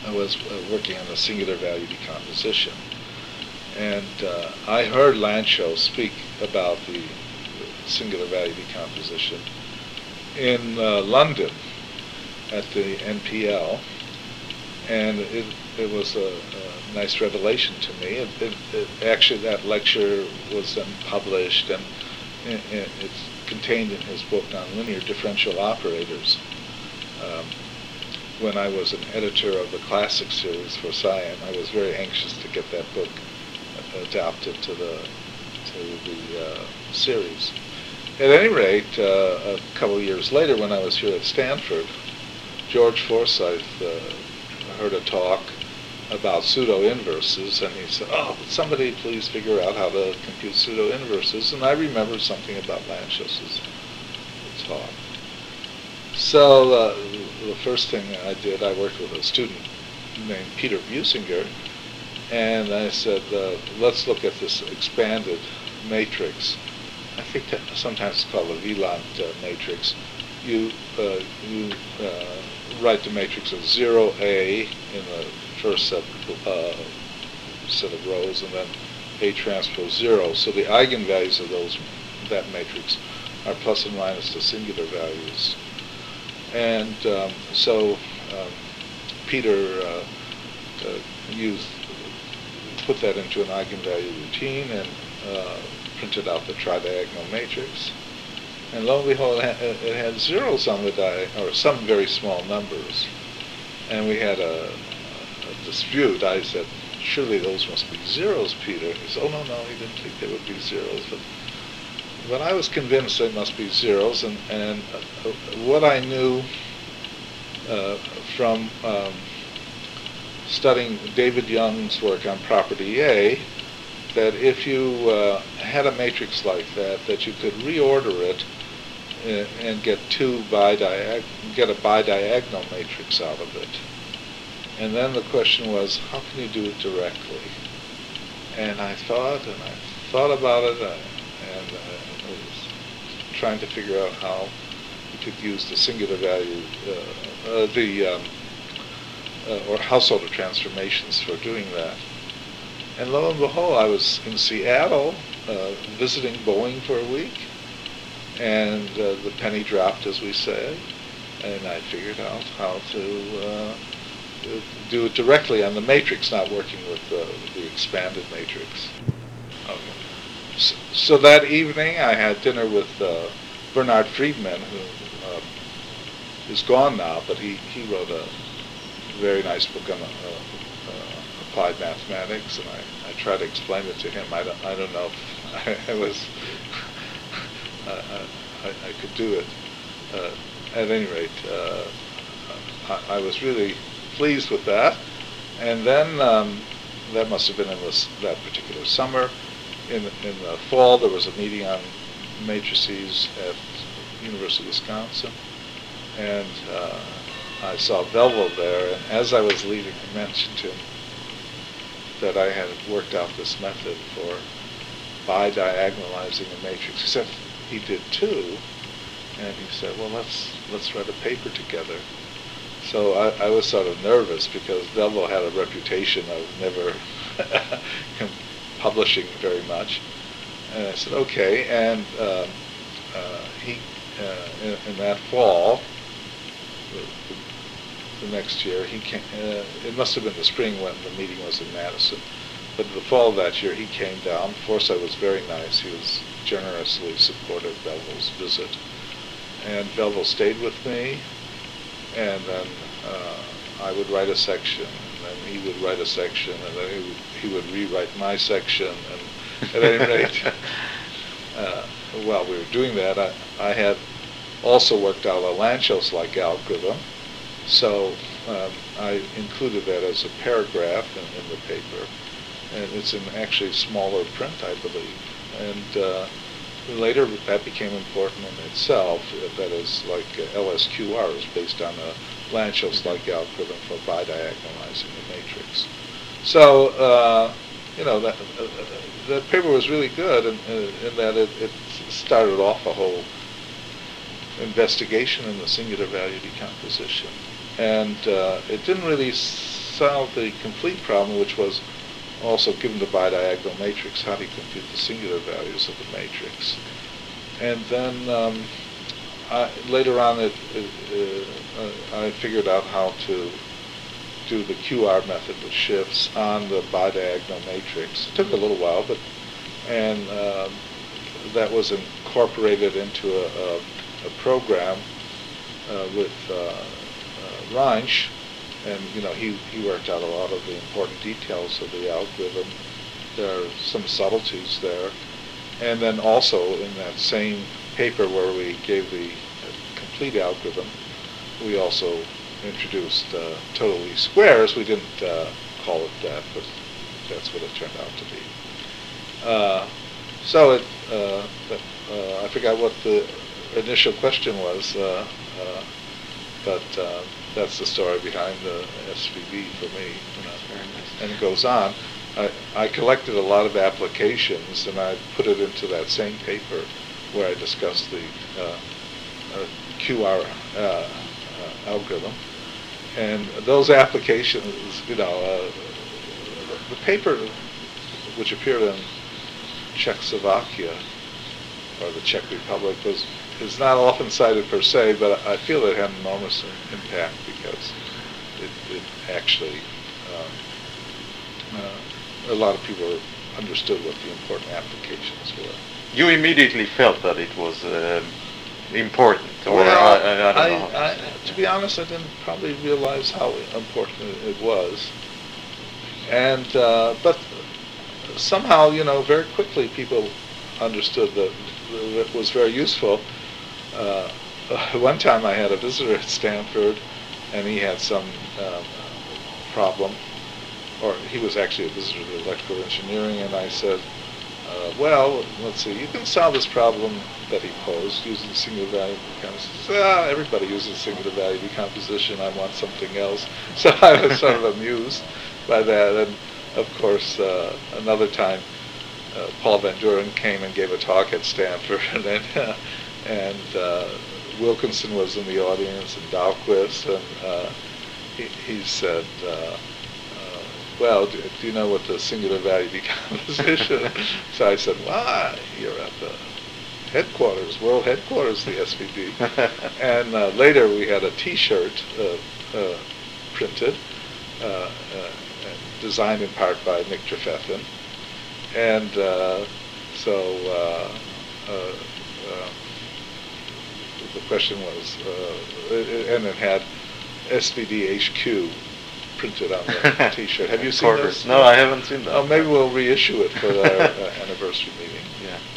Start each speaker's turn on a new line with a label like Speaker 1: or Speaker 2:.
Speaker 1: I was working on the singular value decomposition. And I heard Lancho speak about the singular value decomposition in London at the NPL, and it was a nice revelation to me. Actually, that lecture was then published, and it's contained in his book on linear differential operators. When I was an editor of the classic series for SciAm, I was very anxious to get that book adapted to the series. At any rate, a couple of years later, when I was here at Stanford, George Forsyth heard a talk about pseudo-inverses, and he said, "Oh, would somebody please figure out how to compute pseudo-inverses?" And I remembered something about Lanczos's talk. So the first thing I did, I worked with a student named Peter Businger, and I said, let's look at this expanded matrix. I think that sometimes it's called a Wieland matrix. You write the matrix as 0A in the first set of rows, and then A transpose 0. So the eigenvalues of that matrix are plus and minus the singular values. And so Peter put that into an eigenvalue routine and printed out the tridiagonal matrix. And lo and behold, it had zeros on the or some very small numbers. And we had a dispute. I said, "Surely those must be zeros, Peter." He said, "Oh, no, he didn't think they would be zeros." But I was convinced they must be zeros, and what I knew from studying David Young's work on property A, that if you had a matrix like that you could reorder it and get a bidiagonal matrix out of it. And then the question was, how can you do it directly? And I thought about it, and I was trying to figure out how you could use the singular value, or Householder transformations for doing that. And lo and behold, I was in Seattle visiting Boeing for a week, and the penny dropped, as we say, and I figured out how to do it directly on the matrix, not working with the expanded matrix. So that evening I had dinner with Bernard Friedman, who is gone now, but he wrote a very nice book on applied mathematics, and I tried to explain it to him. I don't know if I could do it. At any rate, I was really pleased with that. And then that must have been in that particular summer. In the fall, there was a meeting on matrices at University of Wisconsin, and I saw Velvo there, and as I was leaving, I mentioned to him that I had worked out this method for bidiagonalizing a matrix. He said he did too, and he said, "Well, let's write a paper together." So I was sort of nervous because Velvo had a reputation of never publishing very much, and I said, "Okay." And he in that fall, the next year, he came. It must have been the spring when the meeting was in Madison, but the fall of that year he came down. Forsyth was very nice. He was generously supportive of Velvo's visit, and Velvo stayed with me, and then I would write a section, and then he would write a section, and then he would rewrite my section, and at any rate, while we were doing that, I had also worked out a Lanczos-like algorithm, so I included that as a paragraph in the paper, and it's in actually smaller print, I believe, and later that became important in itself. That is, like LSQR is based on a Lanczos-like algorithm for bidiagonalizing the matrix. So that paper was really good in that it started off a whole investigation in the singular value decomposition, and it didn't really solve the complete problem, which was also given the bidiagonal matrix, how do you compute the singular values of the matrix? And then later on, I figured out how to do the QR method with shifts on the bidiagonal matrix. It took a little while, but that was incorporated into a program with Reinsch, and he worked out a lot of the important details of the algorithm. There are some subtleties there. And then also in that same paper where we gave the complete algorithm, we also introduced total least squares. We didn't call it that, but that's what it turned out to be. I forgot what the initial question was, but that's the story behind the SVB for me. And it goes on. I collected a lot of applications, and I put it into that same paper where I discussed the QR algorithm. And those applications, the paper which appeared in Czechoslovakia, or the Czech Republic, is not often cited per se, but I feel it had an enormous impact because it actually, a lot of people understood what the important applications were.
Speaker 2: You immediately felt that it was important, or
Speaker 1: well,
Speaker 2: I don't know.
Speaker 1: To be honest, I didn't probably realize how important it was, and but somehow, very quickly people understood that it was very useful. One time I had a visitor at Stanford, and he had some problem, or he was actually a visitor to electrical engineering, and I said, well, let's see, you can solve this problem that he posed using singular value decomposition. He said, everybody uses singular value decomposition, I want something else. So I was sort of amused by that. And of course, another time, Paul Van Duren came and gave a talk at Stanford, and Wilkinson was in the audience, and Dahlquist, and he said, well, do you know what the singular value decomposition? So I said, well, you're at the headquarters, world headquarters of the SVB. And later we had a T-shirt printed, designed in part by Nick Trefethen. And the question was, and it had SVD HQ printed on the T-shirt. Have you seen this?
Speaker 2: No, I haven't seen that.
Speaker 1: Oh, maybe we'll reissue it for our anniversary meeting.
Speaker 2: Yeah.